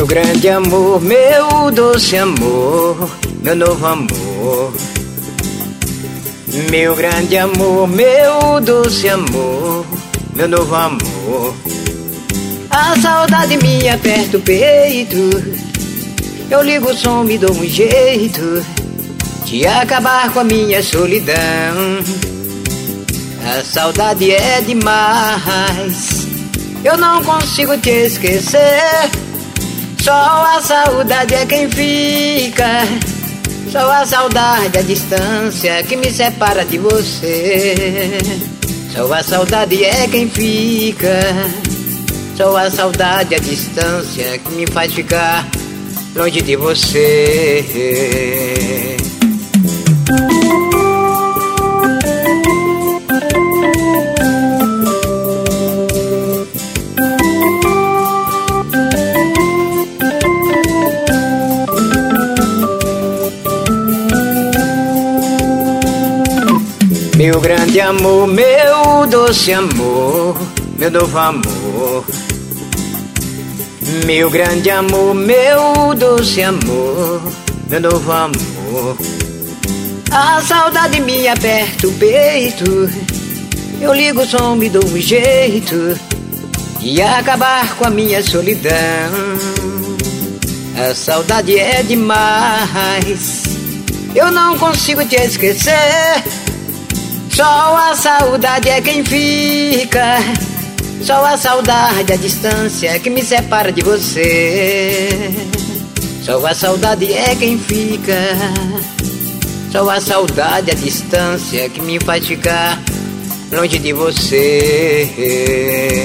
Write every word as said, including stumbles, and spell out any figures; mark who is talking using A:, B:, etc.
A: grande amor, meu doce amor, meu novo amor. Meu grande amor, meu doce amor, meu novo amor. A saudade me aperta o peito, eu ligo o som, me dou um jeito de acabar com a minha solidão. A saudade é demais, eu não consigo te esquecer. Só a saudade é quem fica, só a saudade, a distância que me separa de você. Só a saudade é quem fica, só a saudade, a distância que me faz ficar longe de você. Meu grande amor, meu doce amor, meu novo amor. Meu grande amor, meu doce amor, meu novo amor. A saudade me aperta o peito, eu ligo o som, me dou um jeito de acabar com a minha solidão. A saudade é demais, eu não consigo te esquecer. Só a saudade é quem fica, só a saudade, a distância que me separa de você. Só a saudade é quem fica, só a saudade, a distância que me faz ficar longe de você.